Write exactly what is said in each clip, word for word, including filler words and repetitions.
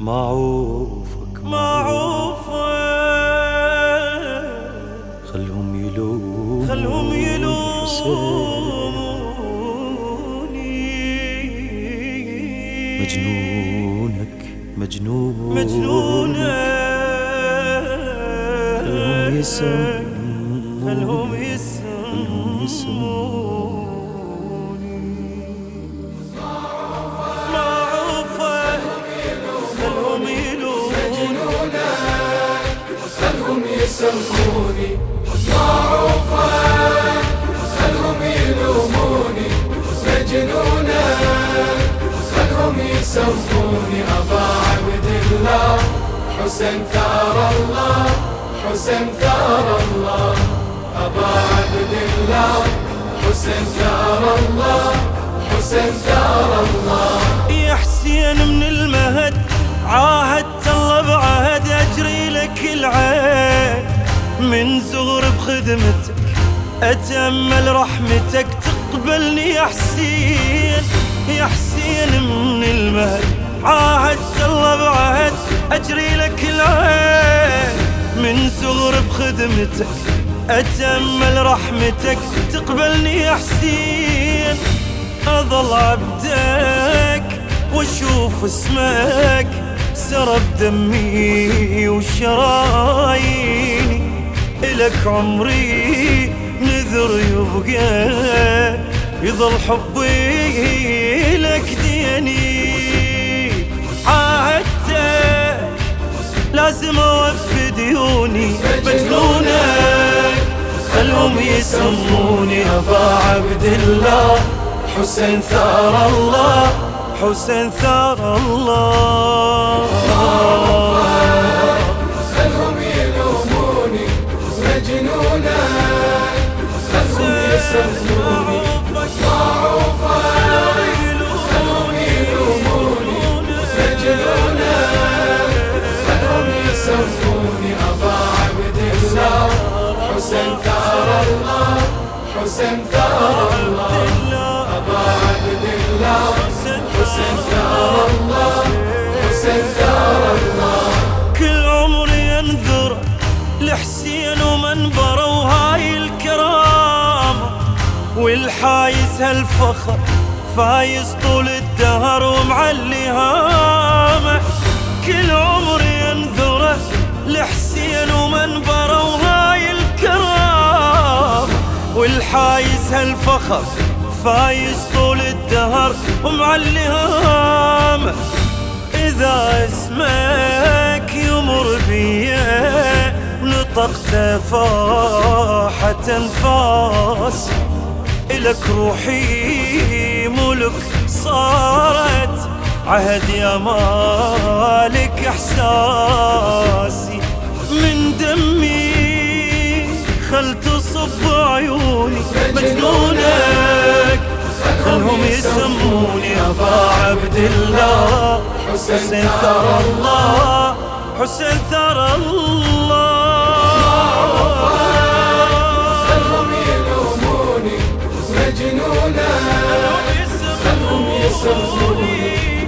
معروفك معروفك خلهم يلومون خلهم يلوموني مجنونك مجنون مجنونك خلهم يسمون خلهم يسمون يسموني معروفك خلهم يلوموني مجنونك خلهم يسموني أبا عبد الله حسين ثار الله حسين ثار الله أبا عبد الله حسين ثار الله حسين ثار الله يا حسين من المهد عاهدت الله بعهد أجري لك العين من صغر بخدمتك أتأمل رحمتك تقبلني يا حسين يا حسين من المهد عاهدت الله بعهد أجري لك العين من صغر بخدمتك أتأمل رحمتك تقبلني يا حسين أظل عبدك واشوف اسمك سرب دمي وشراييني إلك عمري نذر يبقى يظل حبي لك ديني عاهدتك لازم أوفي ديوني مجنونك خلهم يسموني أبا عبد الله حسين ثار الله حسين ثار الله خلهم يلوموني مجنونك خلهم يسموني معروفك خلهم يلوموني مجنونك خلهم يسموني أبا عبد الله حسين ثار الله حسين ثار الله أبا عبد الله حسين ثار الله حسين ثار الله كل عمري انذر لحسين ومنبره وهاي الكرامة والحايز هالفخر فايز طول الدهر ومعلي هامه كل عمري انذر لحسين ومنبره وهاي الكرامة والحايز هالفخر فايز طول الدهر ومعلي هامه إذا اسمك يمر بيا نطقت فاحة انفاس إلك روحي ملك صارت عهد يا مالك إحساسي من دمي خل تصب عيوني مجنونك خلهم يسموني أبا عبد الله حسين ثار الله حسين ثار الله خلهم يلوموني مجنونك خلهم يسموني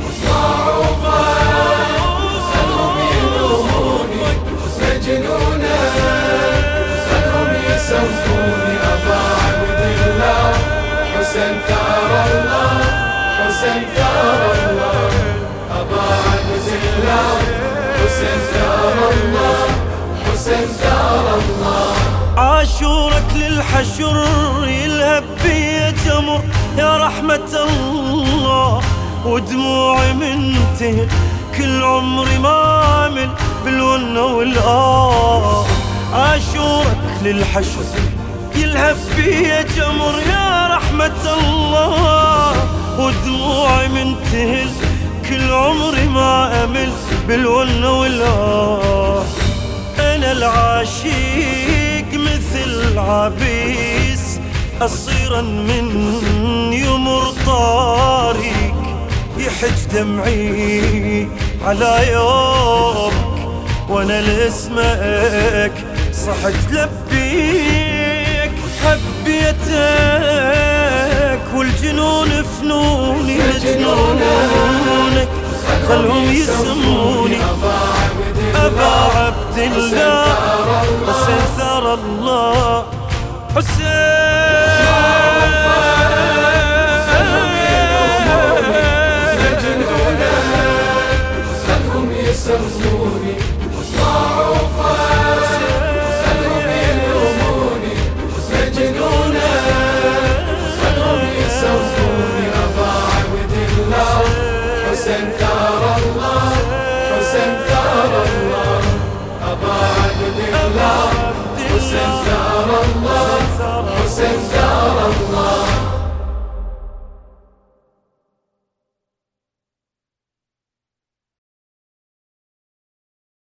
معروفك خلهم يلوموني مجنونك خلهم يسموني أبا عبد الله حسين ثار الله حسين ثار الله أبا عبد الله حسين ثار الله حسين ثار الله عاشورك للحشر يلهب بي جمر يا رحمة الله ودموعي منتهي كل عمري ما أمل بالون والآه عاشورك للحشر يلهب بي جمر يا رحمة الله ودموعي منتهل كل عمري ما أمل بالون والآه أنا العاشق مثل عبيس أصيرا من يمر طارق يحج دمعي على يومك وانا لاسمك صحت لبيك حبيتك والجنون فنوني مجنونك خلهم يسموني أبا عبد الله حسين ثار الله حسين خلهم يسموني معروفة خلهم يلوموني مجنونة خلهم يسموني أبا عبد الله حسين ثار الله حسين ثار الله أبا عبد الله حسين ثار الله حسين ثار الله